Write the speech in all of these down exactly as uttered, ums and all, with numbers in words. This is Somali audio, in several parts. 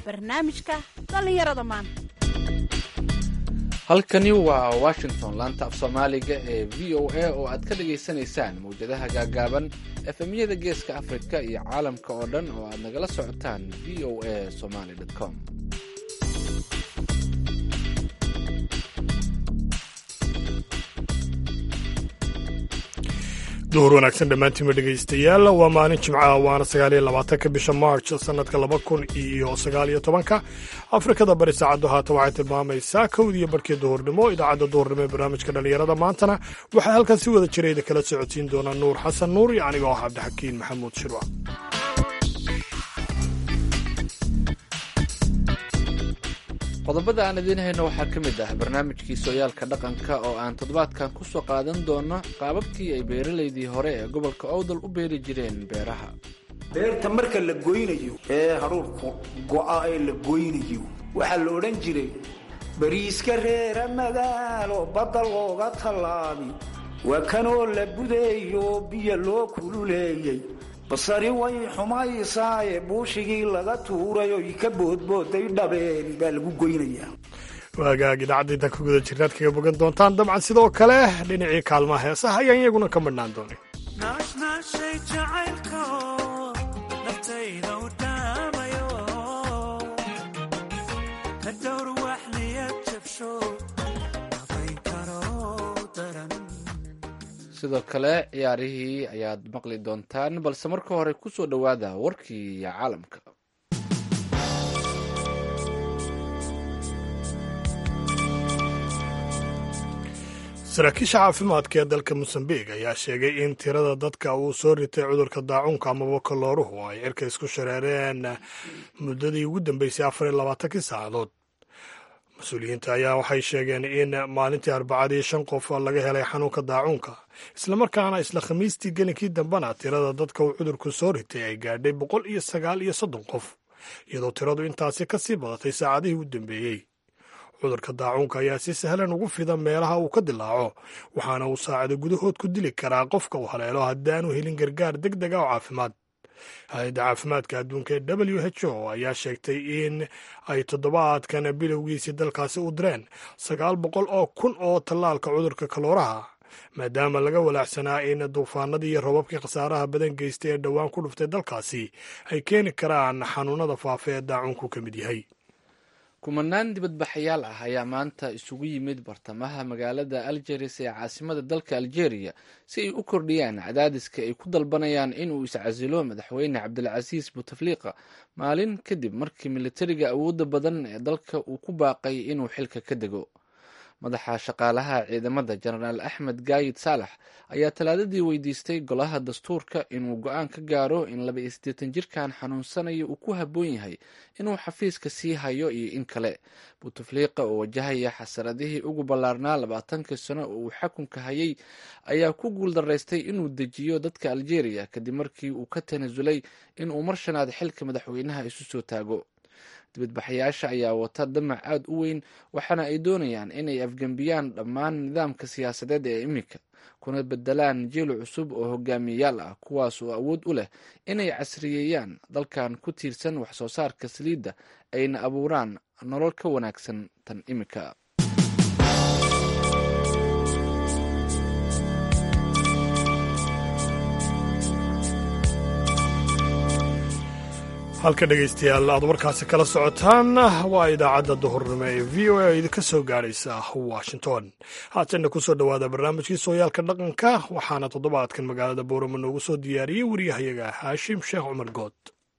barnaamijka dhallinyarada maanta. halkani waa washington, laanta af soomaaliga ee v o a oo aad ka dhagaysanaysaan mawjadaha gaagaaban efemyada geeska afrika iyo caalamka oo dhan oo aad nagala socotaan v o a somaly com. duhur wanaagsan dhammaantiinma dhegaystayaal, waa maalin jimcaha waana sagaaliyo labaatanka bisha march sanadka laba kun iyo sagaaliyo tobanka. afrikada bari saacaddu haatan waxay tilmaamaysaa kowdiiyo barhkii duhurnimo. idaacadda duhurnimo ee barnaamijka dhallinyarada maantana waxaa halkan si wada jirayda kala socodsiin doona nuur xasan nuur iyo aniga oo ah cabdixakiin maxamuud shirwa. qodobada aan idiin hayno waxaa ka mid ah barnaamijkii sooyaalka dhaqanka oo aan toddobaadkan ku soo qaadan doono qaababkii ay beeralaydii hore ee gobolka owdal u beeri jireen beeraha. beerta marka la goynayo ee haruurku go'a ee la goynayo waxaa la odhan jiray bariiska reera magaalo badda looga tallaabi waa kanoo la budeeyo biyo loo kululeeyey basari way xumaysaaye buushigii laga tuurayo ka boodbooday dhabeeri baa lagu goynayaa. waagaag idaacadda ka guda jirnaad kaga bogan doontaan dabcan. sidoo kale dhinacii kaalmaha heesaha ayaan iyaguna ka madhnaan doonay. sidoo kale ciyaarihii ayaad maqli doontaan, balse marka hore ku soo dhowaada warkii caalamka. saraakiisha caafimaadka ee dalka mosambiq ayaa sheegay in tirada dadka uu soo ritay cudurka daacuunka amaba kolooruhu ay cirka isku shareereen muddadii ugu dambeysay afar iyo labaatankii saacadood. mas-uuliyiinta ayaa waxay sheegeen in maalintii arbacadii shan qof laga helay xanuunka daacuunka, islamarkaana isla khamiistii gelinkii dambena tirada dadka uu cudurku soo ritay ay gaadhay boqol iyo sagaal iyo soddon qof, iyadoo tiradu intaasi ka sii badatay saacadihii u dambeeyey. cudurka daacuunka ayaa si sahlan ugu fida meelaha uu ka dilaaco, waxaana uu saacado gudahood ku dili karaa qofka uu haleelo haddaanu helin gargaar deg deg ah oo caafimaad. hay-adda caafimaadka adduunka ee w h o ayaa sheegtay in ay toddobaadkan bilowgiisii dalkaasi u direen sagaal boqol oo kun oo tallaalka cudurka kalooraha, maadaama laga walaacsanaa in duufaanadii iyo robabkii khasaaraha badan geystay ee dhowaan ku dhuftay dalkaasi ay keeni karaan xanuunada faafa ee daacuunku ka mid yahay. kumanaan dibadbaxayaal ah ayaa maanta isugu yimid bartamaha magaalada algeris ee caasimada dalka algeria si ay u kordhiyaan cadaadiska ay ku dalbanayaan inuu iscasilo madaxweyne cabdilcasiis buteflika maalin kadib markii militariga awoodda badan ee dalka uu ku baaqay inuu xilka ka dego. madaxa shaqaalaha ciidamada jenaraal axmed gaayid saalax ayaa talaadadii weydiistay golaha dastuurka inuu go-aan ka gaaro in laba iyo siddeetan jirkan xanuunsanaya uu ku habboon yahay inuu xafiiska sii hayo iyo in kale. buteflika oo wajahaya xasaradihii ugu ballaarnaa labaatankii sano oo uu xakunka hayay ayaa ku guuldaraystay inuu dejiyo dadka algeria kadib markii uu ka tanasulay inuu mar shanaad xilka madaxweynaha isu soo taago. dibadbaxayaasha ayaa wata damac aad u weyn, waxaana ay doonayaan inay afgembiyaan dhammaan nidaamka siyaasadeed ee iminka, kuna bedelaan jiil cusub oo hogaamiyayaal ah kuwaas oo awood u leh inay casriyeeyaan dalkan ku tiirsan wax soo saarka saliidda ayna abuuraan nolol ka wanaagsan tan iminka. halka dhegaystayaal aad warkaasi kala socotaan waa idaacadda duhurnimo ee v o a oo idinka soo gaadhaysa washington. haatanna ku soo dhowaada barnaamijkii sooyaalka dhaqanka, waxaana toddobaadkan magaalada boorama noogu soo diyaariyey wariyahayaga haashim sheekh cumar good.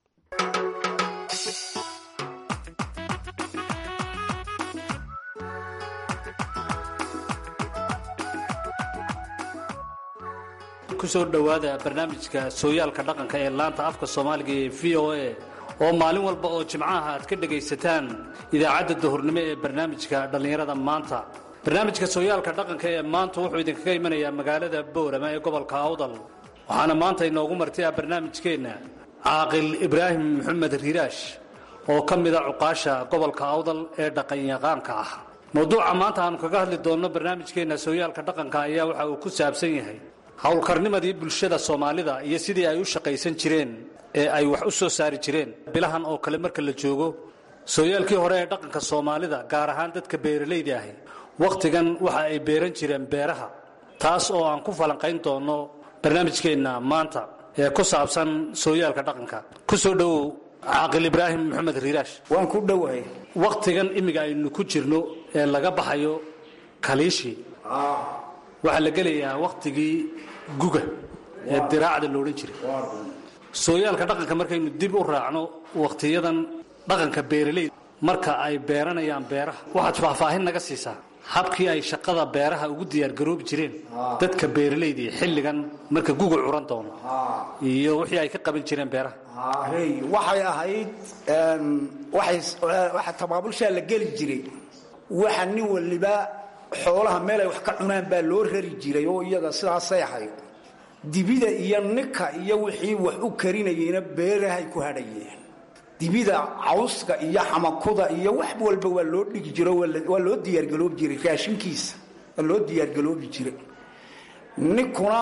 kusoo dhowaada barnaamijka sooyaalka dhaqanka ee laanta afka soomaaliga ee v o a oo maalin walba oo jimcaha aad ka dhegaysataan idaacadda duhurnimo ee barnaamijka dhallinyarada maanta. barnaamijka sooyaalka dhaqanka ee maanta wuxuu idinkaga imanayaa magaalada boorama ee gobolka awdal, waxaana maanta inoogu martiya barnaamijkeenna caaqil ibraahim maxamed riiraash oo ka mida cuqaasha gobolka awdal ee dhaqanyaqaanka ah. mawduuca maanta aanu kaga hadli doonno barnaamijkeenna sooyaalka dhaqanka ayaa waxa uu ku saabsan yahay howlkarnimadii bulshada soomaalida iyo sidii ay u shaqaysan jireen ee ay wax u soo saari jireen. bilahan oo kale marka la joogo sooyaalkii hore ee dhaqanka Soomaalida gaar ahaan dadka beeralayda ah waqtigan waxa ay beeran jireen beeraha taas oo aan ku falanqayn doono barnaamijkeena maanta ee ku saabsan sooyaalka dhaqanka ku soo dhaw Aqil Ibrahim Maxamed Riiraash waan ku dhawahay waqtigan imiga aynu ku jirno ee laga baxayo kaliishi ah waxa la galayaa waqtigii guga ee diraacada loo oran jiray sooyaalka dhaqanka markaynu dib u raacno waqtiyadan dhaqanka beeralayda marka ay beeranayaan beeraha waxaad faahfaahin naga siisaa habkii ay shaqada beeraha ugu diyaar garoobi jireen dadka beeralayda xilligan marka guga curan doono iyo wixii ay ka qaban jireen beeraha hey waxay ahayd een waxay waxa tabaabulsha la gali jiray waxa nin waliba xoolaha meel ay wax ka cunaan baa loo rari jiray oo iyaga sidaas ay ahayd dibida iyo ninka iyo wixii wax u karinayeen beeraha ku hadhayeen dibida cawska iyo xamakuda iyo wax walba waa loo dhigi jiray waa loo diyaar galoob jiray raashinkiisa loo diyaar galoobi jiray ninkuna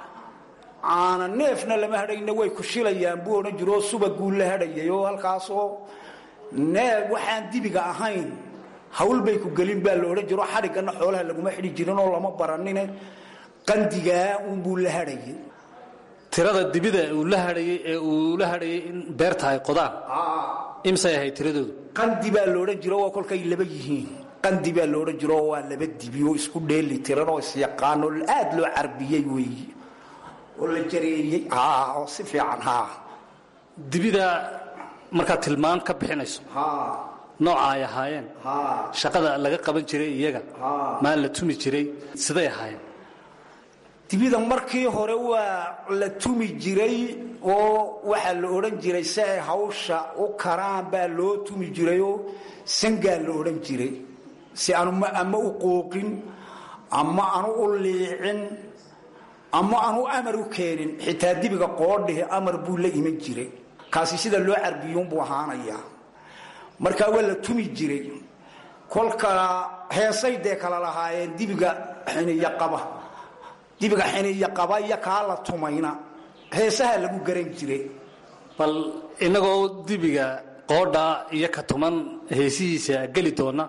aan neefna lama hadhayna way ku shilayaan buu oran jiro subagu la hadhayay oo halkaas oo neef waxaan dibiga ahayn hawl bay ku galin baa loo oran jiro xarigana xoolaha laguma xidhi jirin oo lama baranine qandiga uu buu la hadhayay tirada dibida uu la hadhayay ee uu la hadhayay in beerta ay qodaan imsay ahay tiradoodu qandi baa loo oran jiro oo kolkay laba yihiin qandi baa loo oran jiro waa laba dibi oo isku dheeli tiran oo is yaqaan oo aad loo carbiyay weey oo la jareeyay ah oo si fiican ha dibida marka tilmaan ka bixinayso ha nooca ay ahaayeen ha shaqada laga qaban jiray iyaga ma la tumi jiray siday ahaayeen dibida markii hore waa la tumi jiray oo waxa la oran jiray si ay hawsha u karaan baa loo tumi jiray oo sangaa la oran jiray si aanu ama u qooqin ama aanu u liicin ama aanu amar u keenin xitaa dibiga qoodhihi amar buu la iman jiray kaasi sida loo carbiyuun buu ahaanaya marka waa la tumi jiray kolka heesay de kala lahaayeen dibiga xiniya qaba dibiga xiniya qaba iyo ka la tumayna heesaha lagu garan jiray bal inagoo dibiga qoodha iyo ka tuman heesihiisa gali doona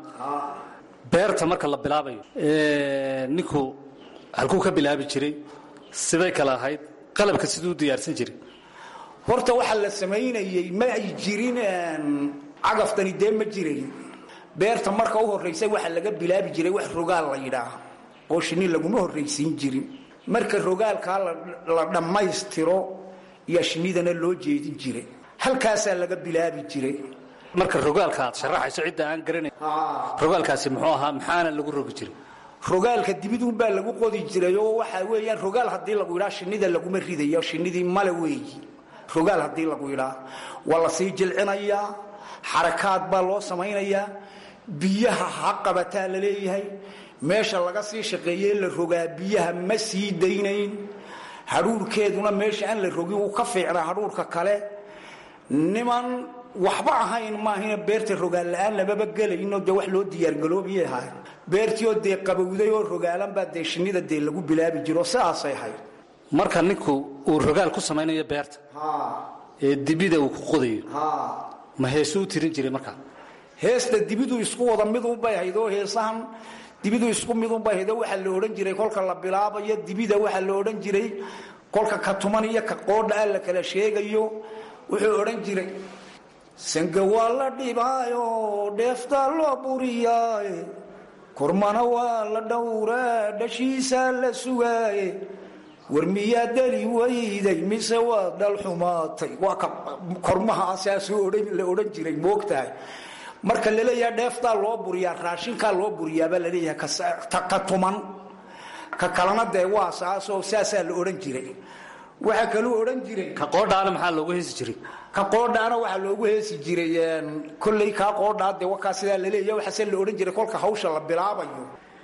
beerta marka la bilaabayo ee ninku halkuu ka bilaabi jiray siday kala ahayd qalabka siduu diyaarsan jiray horta waxa la sameeyay ma ay jirin cagaftani de ma jiray beerta marka u horeysay waxa laga bilaabi jiray wax rogaal la yiraahdo oo shini laguma horeysiin jirin marka rogaalka la dhamaystiro iyo shinidana loo jeedin jiray halkaas laga bilaabi jiray marka rogaalka aad sharaxayso cid aan garanay rogaalkaasi muxuu ahaa maxaana lagu rogi jiray rogaalka dibidun baa lagu qodi jiray oo waxa weeyaan rogaal hadii lagu yiraahdo shinida laguma ridayo shinidii mala weeyi rogaal hadii lagu yiraahdo wala sii jilcinaya xarakaad baa loo sameeynaya biyaha haqabata la leeyahay meesha laga sii shaqeeyay la rogaa biyaha ma sii deynayn haruurkeeduna meesha aan la rogi uu ka fiicnaa haruurka kale niman waxba ahayn ma ahina beerta rogaal la'aan laba galayno de wax loo diyaar galoobiyahay beertiyo de qabowday oo rogaalan baa de shinida de lagu bilaabi jiro saas ay ahayd marka ninku uu rogaal ku sameeyo beerta ha ee dibida uu ku qodayo ha ma heesuu tirin jiray marka heesta dibidu isku wada mid u baahaydo heesahan dibidu isku mid u baahaydo waxa la oran jiray kolka la bilaabayo dibida waxa la oran jiray kolka ka tuman iyo ka qoodha la kala sheegayo wuxuu oran jiray sanga wala dhibaayo dheefta loo buriyay kormana waa la dhowraa dhashiisa la sugaay warmiya dali wayday mise waa dal xumaatay waa ka kormaha asaas oran la oran jiray moogtahay marka la leeyahay dheefta loo buriyaa raashinka loo buriyaa baa la leeyahay ka tuman ka kalana de waa saasoo saasa la oran jiray waxa kale oo oran jiray ka qoodhaana maxaa loogu heesi jiray ka qoodhaana waxa loogu heesi jiray kullay ka qoodhaa de waxa sida la leeyahay waxa la oran jiray kolka hawsha la bilaabayo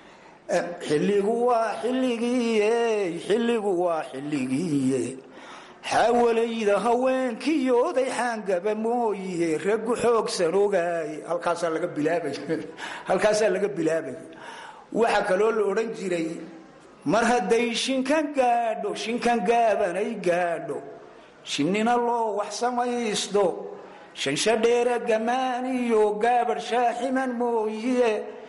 xilligu waa xilligii xilligu waa xilligii xawalayda haweenkiyooday xaangaba mooyee rag xoogsan ogaay halkaas laga bilaabay halkaas laga bilaabay waxa kale oo la oran jiray mar haday shinkan gaadho shinkan gaabanay gaadho shinina loo wax samaysto shanshadheera gamaan iyo gaabar shaaximan mooye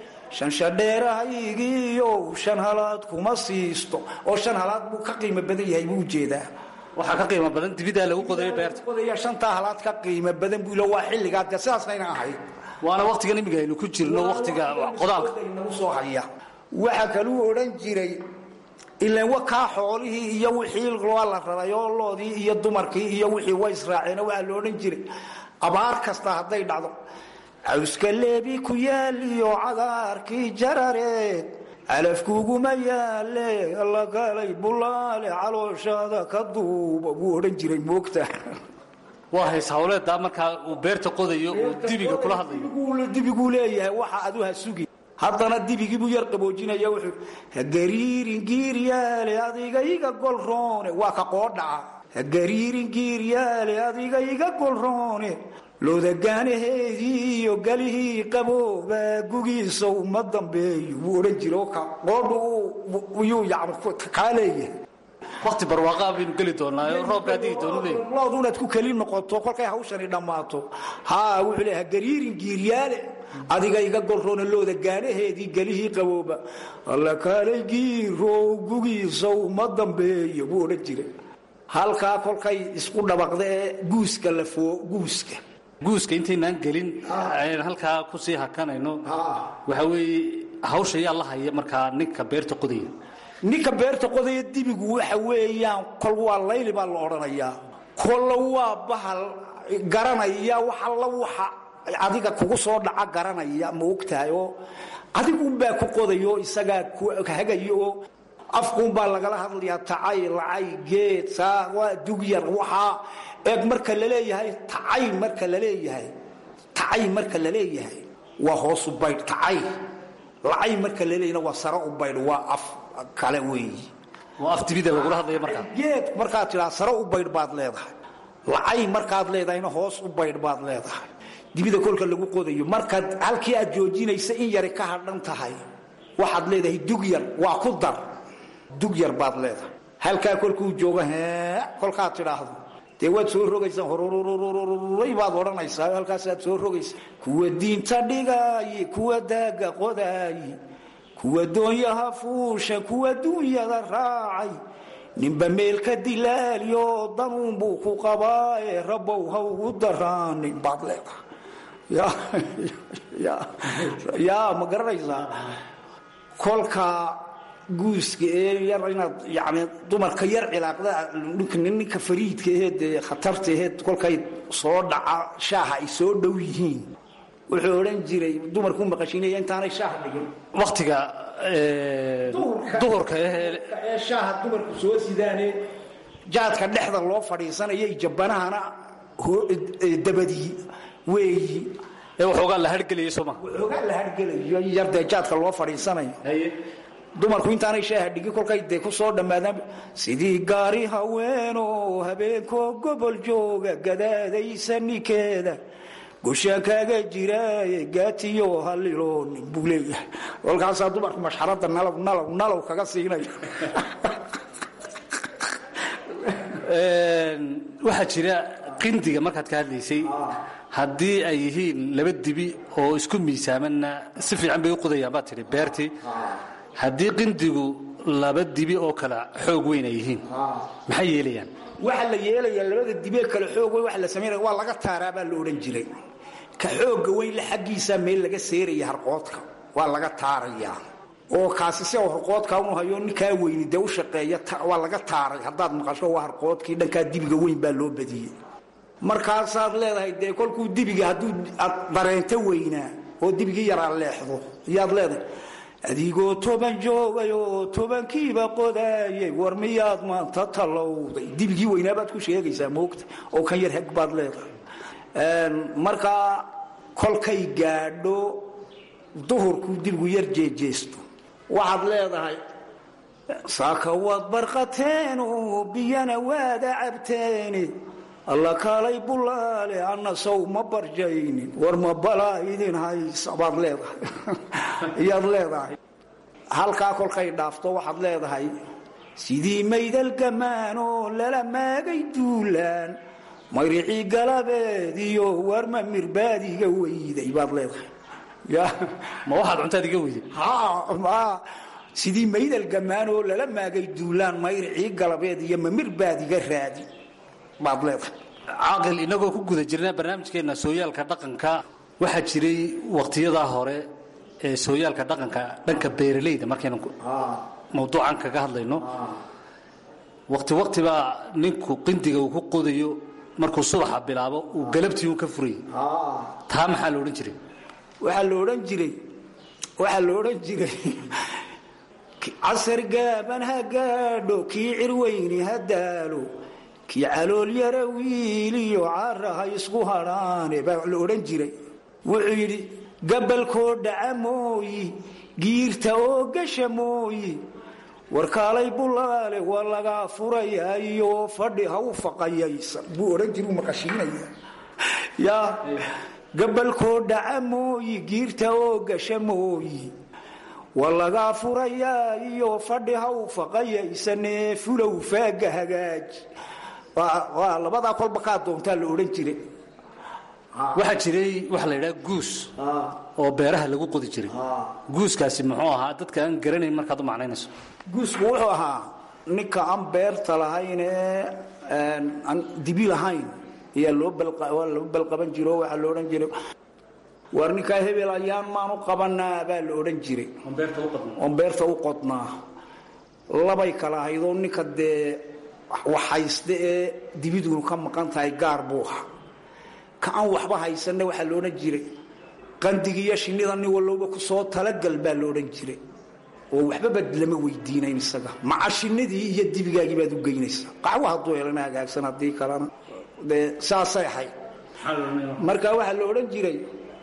shanshadheerahaygiiyo shan halaad kuma siisto oo shan halaad buu ka qiimo badan yahay buu jeedaa waxaa ka qiimo badan dibidaa lagu qodayo beerta qodaya shantaa halaad ka qiimo badan buu ilo waa xilligaa dee sidaasnayna ahayd waana waqtigan imiga aynu ku jirno waqtiga qodaalka nagu soo haya waxaa kaluu odhan jiray ilaan wakaa xoolihii iyo wixii waa la rarayoo loodii iyo dumarkii iyo wixii way israaceen waxaa la odhan jiray abaar kasta hadday dhacdo cawska leebi ku yaal iyo cagaarkii jarareed calafkuuguma yaale alla galay bulaale calooshaada ka duuba buu odhan jiray moogta waa hays hawleeddaa markaa uu beerta qodayo uu dibiga kula hadlayo dibiguu leeyahay waxa adu ha sugi haddana dibigii buu yar qaboojinaya wuxuu hagariirin giiryaale adiga iga golroone waa ka qoodhaca hagariirin giiryaale adiga iga golroone loodagaanaheedii iyo galihii qabooba gugiisa uma dambeeyo wuu odhan jira oo qoodhu yuu yani kaa leeyahay waqti barwaaqaa baynu geli doonaa roobka haddii doonu leeyahay loodu inaad ku keli noqoto kolkay hawshani dhammaato haa wuxuu leeyahay hagariirin giiryaale adiga iga golroona looda gaanaheedii galihii qabooba alla kaalay giirow gugiisa uma dambeeyo buu odhan jiray halkaa kolkay isku dhabaqda ee guuska la foo guuska guuska intaynaan gelin ayaan halkaa ku sii hakanayno waxa weeye hawsha yaa la haya markaa ninka beerta qodaya ninka beerta qodaya dibigu waxa weeyaan kol waa layli baa la odhanayaa kolla waa bahal garanaya waxa la waxa adiga kugu soo dhaca garanaya ma ogtahay oo adigunbaa ku qodayo isagaa ku hagayo oo afkuunbaa lagala hadlayaa tacay lacay geed saa waa dugyar waxaa eeg marka la leeyahay tacay marka la leeyahay tacay marka la leeyahay waa hoosu baydh tacay lacay marka la leeyahayna waa sare u baydh waa af kale weeyi waa af dibida lagula hadlaya markaa geed markaad tidhaa sare u baydh baad leedahay lacay markaad leedahayna hoos u baydh baad leedahay dibida kolka lagu qodayo markaad halkii aad joojinaysa in yari ka hadhan tahay waxaad leedahay dugyar waa ku dar dugyar baad leedahay halkaa kolkuu joogo hee kolkaad tidhaahdo dee waad soo rogaysaa horurururururay baad odhanaysaa halkaasaad soo rogaysaa kuwa diinta dhigaaye kuwa daaga qodaaye kuwa doonyaha fuusha kuwa duunyada raacay ninba meelka dilaaliyo danuunbuu ku qabaaye rabbow ha ugu daraanin baad leedahay yaa ma garanaysaa kolka guuska ee yar inaad yani dumarka yar cilaaqda ninka fariidka ahee dee khatarta aheed kolkay soo dhaca shaaha ay soo dhow yihiin wuxuu odhan jiray dumarku maqashinaya intaanay shaaha dhigin waqtiga duhurka ee shaaha dumarku soo sidaane jaadka dhexda loo fadhiisanaya jabanahana dabadii weeyi ee waxoogaa la hargelayo sooma waxoogaa la hargelayo yardee jaadka loo fadhiisanayo dumarku intaanay shaaha dhigin kolkay dee ku soo dhammaadaan sidii gaari haweenoo habeenkoo gobol jooga gadaadaysa ninkeeda goshaan kaaga jiraaye gaatiyo haliloonin buu leeyahay kolkaasaa dumarku mashxaradda nalow nalow nalow kaga siinaya waxaa jira qindiga markaad ka hadlaysay haddii ay yihiin laba dibi oo isku miisaamanna si fiican bay u qodayaan baad tidhi beertii haddii qindigu laba dibi oo kale xoog weyn ay yihiin maxay yeelayaan waxaa la yeelayaa labada dibee kale xoog weyn waxa la samaynaya waa laga taaraa baa la odhan jiray ka xoogga weyn la xaggiisaa meel laga seeraya harqoodka waa laga taarayaa oo kaasi si uu harqoodka unu hayo ninkaa weyni dee u shaqeeya waa laga taaray haddaad maqasho waa harqoodkii dhankaa dibiga weyn baa loo badiyey markaasaad leedahay dee kolkuu dibiga hadduu aad dareento weynaa oo dibigii yaraa leexdo iyaad leedahay adigoo toban joogayoo tobankiiba qodaayay war miyaad maanta tallowday dibigii weynaabaad ku sheegaysaa moogta oo kan yar heg baad leedahay markaa kolkay gaadho duhurkuu dibigu yar jeejeesto waxaad leedahay saaka waad barqateenoo biyana waada cabteene alla kaalay bulaale anna sow ma barjaynin war ma balaa idin haysa baad leedahay iyaad leedahay halkaa kolkay dhaafto waxaad leedahay sidii maydal gamaanoo lala maagay duulaan mayricii galabeed iyo warma mirbaadiga weyday baad leedahay ya ma waxaad cuntaad iga weyday ha ma sidii maydal gamaan oo lala maagay duulaan mayricii galabeed iyo mirbaadiga raadi baad leedahay caaqil inagoo ku guda jirnaa barnaamijkeena sooyaalka dhaqanka waxaa jiray waqtiyada hore ee sooyaalka dhaqanka dhanka beeralayda markaynu mawduucan kaga hadlayno waqti waqti baa ninku qindiga uu ku qodayo markuu subaxa bilaabo uu galabtii uu ka furay taa maxaa la odhan jiray waxaa la odhan jiray waxaa la odhan jiray casar gaaban ha gaadho kii cirweyni ha daalo kii calool yara wiiliyo caaraha isku hadhaane baa la odhan jiray wuxuu yidhi gabalkoo dhaca mooyi giirta oo gasha mooyi warkaalay bulaale waa lagaa furayaa iyo fadhi ha u faqayaysan buu odhan jira u maqashiinaya yaa gabalkoo dhaca mooyi giirta oo gasha mooyi waa lagaa furayaa iyo fadhi ha u faqayaysanee fulow faaga hagaaji waa labadaa kolba kaa doontaa la odhan jiray waxaa jiray waxa la yidhaha guus oo beeraha lagu qodi jiray guuskaasi muxuu ahaa dadka aan garanayn markaad u macnaynayso guusku wuxuu ahaa ninka aan beerta lahayn ee aan dibi lahayn ayaa loo loo balqaban jiro waxaa la odhan jiray war ninkaa hebel ayaan maanu qabanaa baa la odhan jiray oon beerta u qodnaa labay kala ahaydoo ninka dee waxhayste ee dibidunu ka maqan tahay gaar buu ahaa ka aan waxba haysanna waxaa la odhan jiray qandigiiyo shinnida nin walowba ku soo talagal baa la odhan jiray oo waxbaba lama weydiinayn isaga maca shinnidii iyo dibigaagii baad u geynaysaa qaxwa hadduu helana hagaagsan haddii kalena dee saasay ahayd marka waxaa la odhan jiray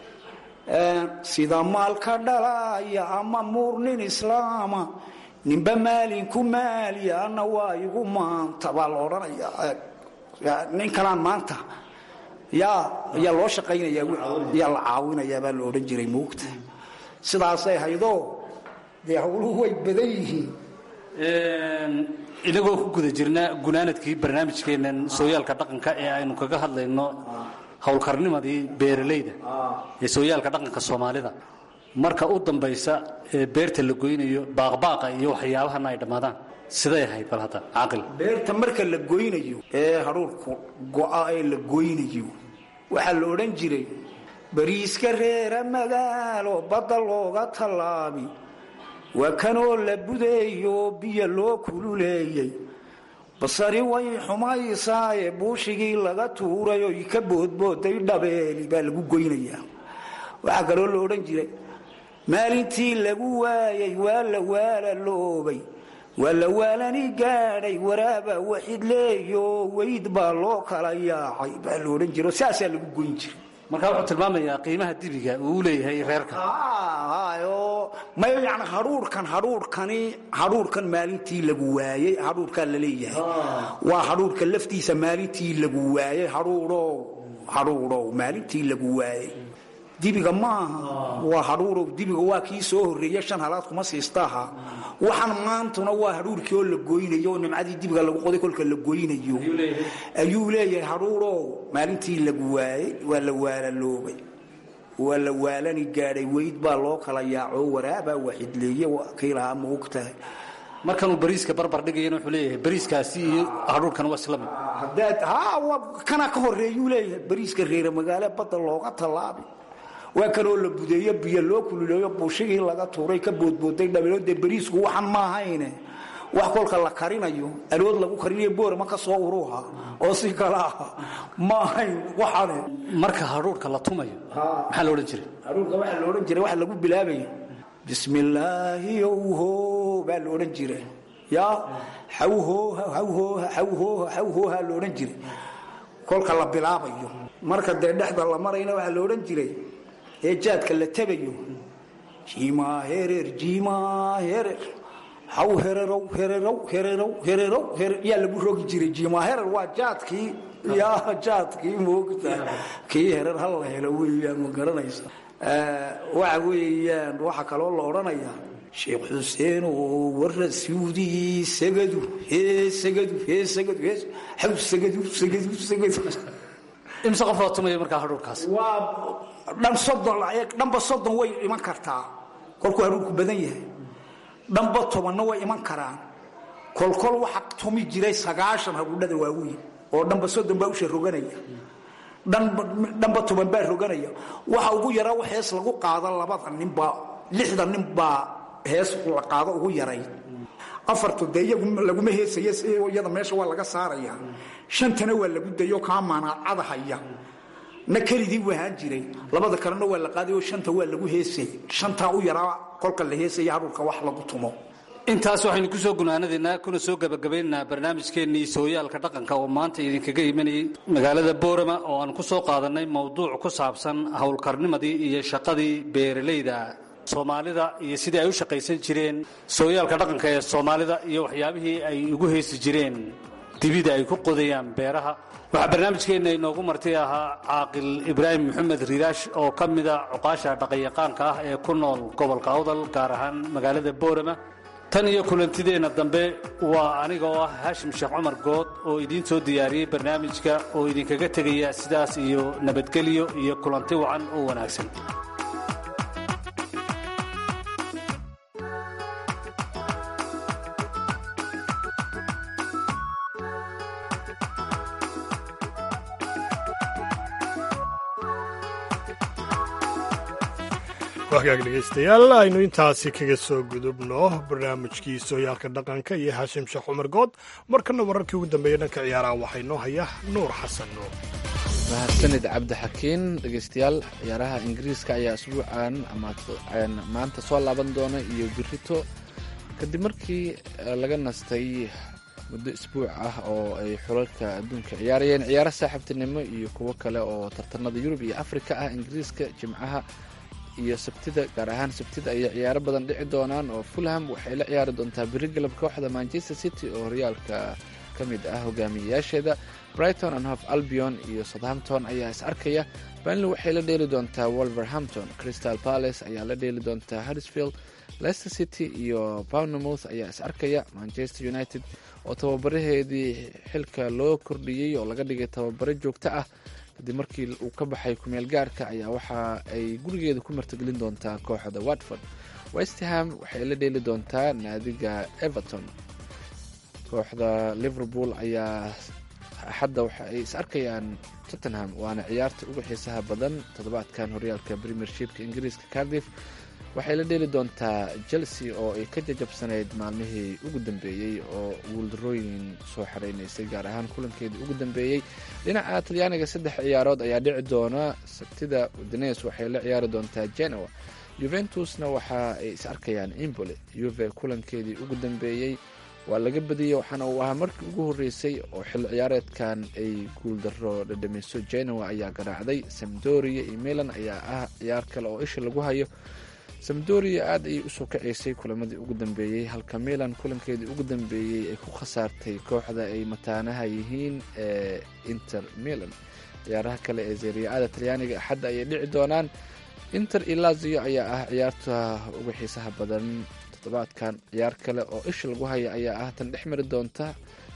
sida maalka dhalaya ama muurnin islaama ninba maalinku maaliya anna waa igu maanta baa la odhanayaa nin kalaan maanta yaa yaa loo shaqaynayaa yaa la caawinayaa baa la odhan jiray moogta sidaasay haydoo dee hawluhu way badan yihiin inagoo ku guda jirna gunaanadkii barnaamijkeennan sooyaalka dhaqanka ee aynu kaga hadlayno howlkarnimadii beeralayda ee sooyaalka dhaqanka soomaalida marka u dambaysa ee beerta la goynayo baaqbaaqa iyo waxyaabahana ay dhammaadaan siday ahayd bal hadda caaqil beerta marka la goynayo ee haruurku go'a ee la goynayo waxaa la odhan jiray bariiska reera magaalo badda looga tallaabi waa kanoo la budeeyo biyo loo kululeeyey basari way xumaysaaye buushigii laga tuuray oy ka boodbooday dhabeeli baa lagu goynayaa waxaa kaloo la odhan jiray maalintii lagu waayay waa la waalaloobay waa la waalani gaadhay waraaba waxid leeyo weyd baa loo kala yaacay baa la odhan jiro saasaa lagu goyn jiray markaa wuxuu tilmaamayaa qiimaha dibiga uu leeyahay reerka may yani haruurkan haruurkani haruurkan maalintii lagu waayey haruurkaa la leeyahay waa haruurka laftiisa maalintii lagu waayey haruurow haruurow maalintii lagu waayey dibiga maaha waa haruurow dibiga waa kii soo horreeya shan halaad kuma siistaaha waxaan maantuna waa haruurkii oo la goynayo oo nimcadii dibiga lagu qoday kolka la goynayo ayuu leeyahay haruurow maalintii lagu waayey waa la waalaloobay waa la waalani gaadhay weyd baa loo kala yaaco waraabaa waxidleeye kii lahaa ma og tahay markanuu bariiska barbar dhigayana wuxuu leeyahay bariiskaasi iyo haruurkan waa isla mid kana ka horreeyuu leeyahay bariiska reera magaalo badda looga tallaabi waa kanoo la budeeyo biyo loo kululeeyo buushigii laga tuuray ka boodbooday dhabeelode bariisku waxaan ma ahayne wax kolka la karinayo alood lagu karinayo boorama ka soo uruha oo si kala ah ma ahayn waxane marka haruurka la tumayo maxaa la odhan jiray haruurka waxaa la odhan jiray waxa lagu bilaabayo bismillaahi yowho baa la odhan jiray yaa hawhooha hawhooha hawhooha hawhooha la odhan jiray kolka la bilaabayo marka dee dhexda la marayna waxaa la odhan jiray ee jaadka la tabayo jiimaa hereer jiimaa hereer haw hererow hererow hererow hererow yaa lagu rogi jiray jiimaa hereer waa jaadkii yaa jaadkii moogta kii hereer hal la helo weeyaan ma garanaysa waxa weeyaan waxa kaloo la odhanayaa sheekh xuseen oo warra suudi sagadu hee sagadu hee sagadu hee haw sagadu sagadu sagadu imse qof oo tumaya markaa hadhuurkaas waa dhan soddon dhanba soddon way iman kartaa kolkuu hadhuurku badan yahay dhanba tobanna way iman karaan kolkol waxa tumi jiray sagaashan hadhuudhada waaweyn oo dhanba soddon baa usha roganaya dhanba toban baa roganaya waxa ugu yaraa wax hees lagu qaado labada ninba lixdan nin baa hees la qaado ugu yaray afartu de iyagu laguma heesaya iyada meesha waa laga saaraya shantana waa lagu dayo kaa maanaacada haya na kelidii wahaan jiray labada kalena waa la qaadayo shanta waa lagu heesay shanta u yaraa kolka la heesaya hadhuurka wax lagu tumo intaas waxaynu ku soo gunaanadeennaa kuna soo gabagabaynaynaa barnaamijkeennii sooyaalka dhaqanka oo maanta idinkaga imanayay magaalada boorama oo aan ku soo qaadannay mowduuc ku saabsan howlkarnimadii iyo shaqadii beeralayda soomaalida iyo sidii ay u shaqaysan jireen sooyaalka dhaqanka ee soomaalida iyo waxyaabihii ay ugu heesi jireen dibida ay ku qodayaan beeraha waxaa barnaamijkeenna inoogu marti ahaa caaqil ibraahim maxamed riiraash oo ka mida cuqaasha dhaqanyaqaanka ah ee ku nool gobolka awdal gaar ahaan magaalada boorama tan iyo kulantideenna dambe waa aniga oo ah haashim sheekh cumar good oo idiin soo diyaariyey barnaamijka oo idinkaga tegaya sidaas iyo nabadgelyo iyo kulanti wacan oo wanaagsan wagaag dhegaystayaal aynu intaasi kaga soo gudubno barnaamijkii sooyaalka dhaqanka iyo haashim sheekh cumar good markana wararkii ugu dambeeyey dhanka ciyaaraha waxaa inoo haya nuur xasan nuur mahadsanid cabdixakiin dhegaystayaal ciyaaraha ingiriiska ayaa isbuucan maanta soo laaban doona iyo birito kadib markii laga nastay muddo isbuuc ah oo ay xulalka adduunka ciyaarayeen ciyaaro saaxiibtinimo iyo kuwo kale oo tartanada yurub iyo afrika ah ingiriiska jimcaha iyo sabtida gaar ahaan sabtida ayay ciyaaro badan dhici doonaan oo fulham waxay la ciyaari doontaa biri galab kooxda manchester city oo horyaalka ka mid ah hogaamiyeyaasheeda brighton and hof albion iyo southampton ayaa is arkaya burnley waxay la dheeli doontaa wolverhampton crystal palace ayaa la dheeli doontaa huddersfield leicester city iyo bournemouth ayaa is arkaya manchester united oo tababaraheedii xilka loo kordhiyey oo laga dhigay tababaro joogto ah kadib markii uu ka baxay kumeel gaarka ayaa waxa ay gurigeeda ku martigelin doontaa kooxda watford westham waxay la dheeli doontaa naadiga everton kooxda liverpool ayaa axadda waxa ay is arkayaan tottenham waana ciyaarta ugu xiisaha badan toddobaadkan horyaalka premiershipka ingiriiska cardiff waxay la dheeli doontaa chelsea oo ay ka jajabsanayd maalmihii ugu dambeeyey oo guuldarooyin soo xareynaysay gaar ahaan kulankeedii ugu dambeeyey dhinaca talyaaniga saddex ciyaarood ayaa dhici doona sabtida udines waxay la ciyaari doontaa genoa juventusna waxa ay is arkayaan imboli yuve kulankeedii ugu dambeeyey waa laga badiyey waxaana uu ahaa markii ugu horreysay oo xil ciyaareedkan ay guuldaro dhadhamiso genoa ayaa garaacday samdoria iyo milan ayaa ah ciyaar kale oo isha lagu hayo samdoria aad ayay usoo kaceysay kulamadii ugu dambeeyey halka milan kulankeedii ugu dambeeyey ay ku khasaartay kooxda ay mataanaha yihiin ee inter milan ciyaaraha kale ee seriacada talyaaniga axadda ayay dhici doonaan inter iyo lazio ayaa ah ciyaarta ugu xiisaha badan toddobaadkan ciyaar kale oo isha lagu haya ayaa ah tan dhex mari doonta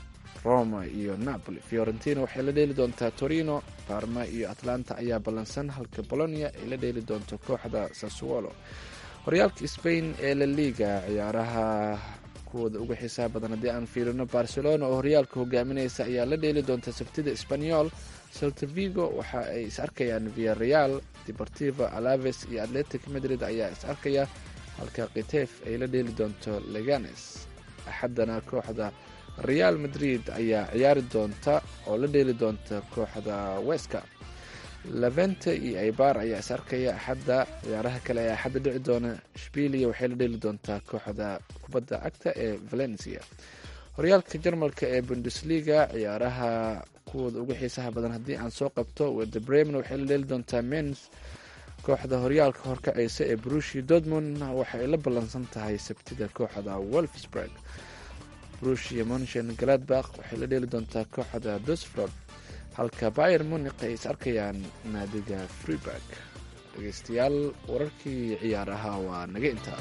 roma iyo napoli fiorentina waxay la dheeli doontaa torino parma iyo atlanta ayaa ballansan halka bolonia ay la dheeli doonto kooxda sassuolo horyaalka spain ee la liga ciyaaraha kuwooda uga xiisaha badan haddii aan fiirino barcelona oo horyaalka hogaaminaysa ayaa la dheeli doonta sabtida spanyol celta vigo waxa ay is arkayaan via real deportivo alaves iyo atletic madrid ayaa is arkaya halka kitef ay la dheeli doonto leganes axaddana kooxda real madrid ayaa ciyaari doonta oo la dheeli doonta kooxda weska levente iyo aibar ayaa is arkaya axadda ciyaaraha kale ayaa axadda dhici doona shbilia waxay la dheeli doontaa kooxda kubadda cagta ee valencia horyaalka jarmalka ee bundesliga ciyaaraha kuwooda ugu xiisaha badan haddii aan soo qabto weda bremen waxay la dheeli doontaa mens kooxda horyaalka horkaceysa ee brushi dortmund waxa ay la ballansan tahay sabtida kooxda wolfsburg brushia monchen galadbakh waxay la dheeli doontaa kooxda dusfrod halka bayer munik ay is arkayaan naadiga freeburg dhegeystayaal wararkii ciyaaraha waa naga intaa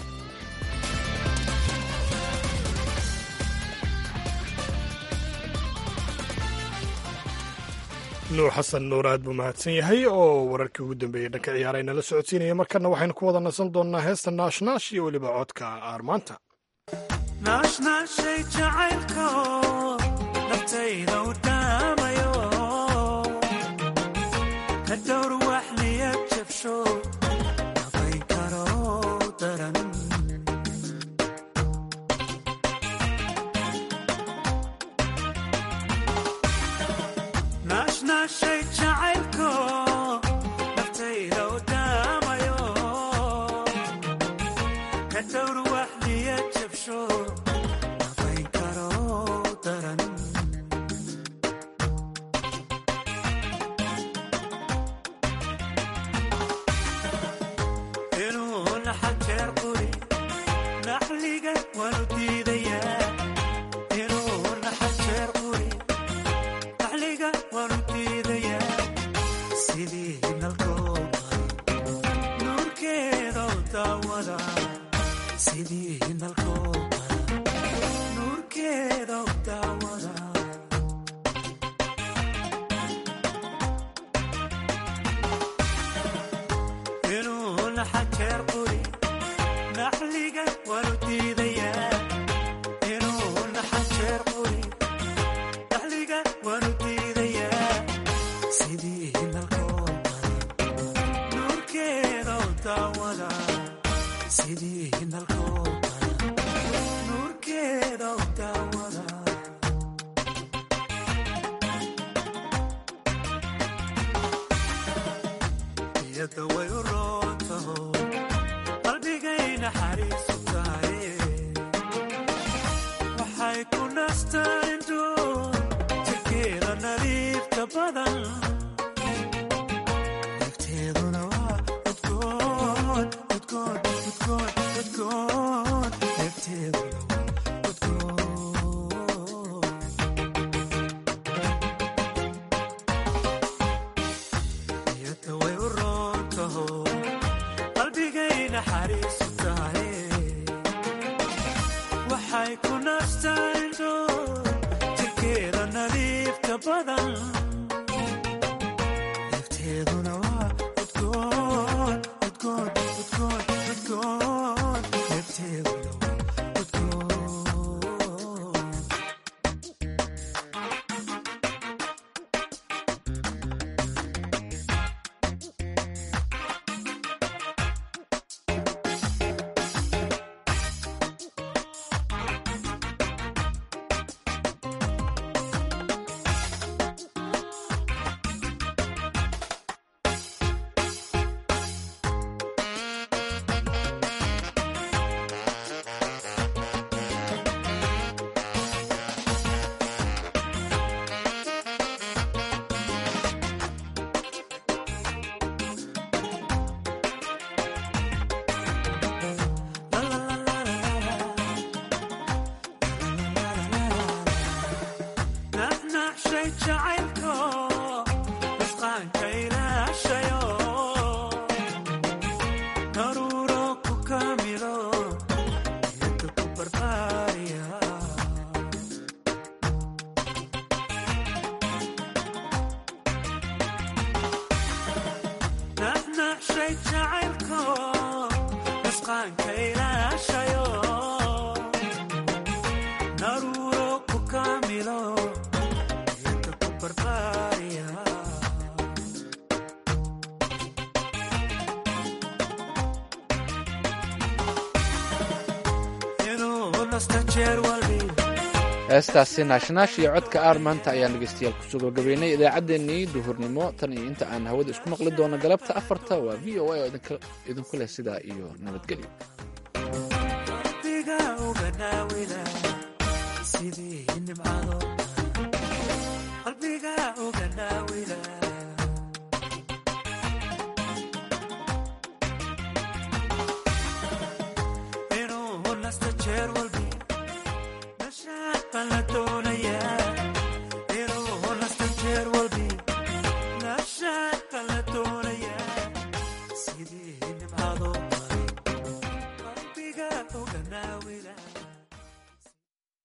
nuur xasan nuur aad buu mahadsan yahay oo wararkii ugu dambeeyey dhanka ciyaara inala socodsiinaya markana waxaynu ku wada nasan doonnaa heesta naashnaash iyo weliba codka aarmaanta naashnaashay jacaylko naftayda u dhaamayo ka dhowr wax niyad jabsho naqayn karo daran naashnaashay jacaylko naftayda u dhaamayo ka dhowr wax niyad jabsho naqayn karo daran inuu naxad jeer quri naxliga waanu diidayaa inuu naxad jeer quri naxliga waanu diidayaa sidii nalkooda nuurkeeda u daawada sidii nalkooda nuurkeeda u daawada inuu naxad jeer quri naxliga waanu diidayaa inuu naxad jeer quri naxliga waanu diidayaa sidii nalkooda nuurkeeda u daawada sidii nalkooda nuurkeeda u daawada iyada way u roontaho qalbigay naxariisu tahay waxay ku nastaan indhoo jirkeeda nadiifta badan nafteeduna waa udgoon udgoon udgoon udgoon nafteeduna waa udgoon iyada way u roontaho qalbigay naxariisu tahay waxay ku nastaan indhoo jirkeeda nadiifta badan nafteeduna waa udgoon udgoon udgoon udgoon nafteeduna waa udgoon naxnaxshay jacaylko nusqaanka ilaashayo daruuro ku kamilo niyada ku barbaariya naxnaxshay jacaylko nusqaanka ilaashayo daruuro ku kamilo niyada ku barbaariya inuu nasta jeer walbi heestaasi naashnaash iyo codka aarmaanta ayaan dhegeystayaal kusoo gabagabeynay idaacaddeenii duhurnimo tan iyo inta aan hawada isku maqli doono galabta afarta waa v o a oo idinka- idinku leh sidaa iyo nabadgelyo qalbiga uga naawila sidii nimcado qalbiga uga naawila inuu nasta jeer walbi nashaad baan la doonaya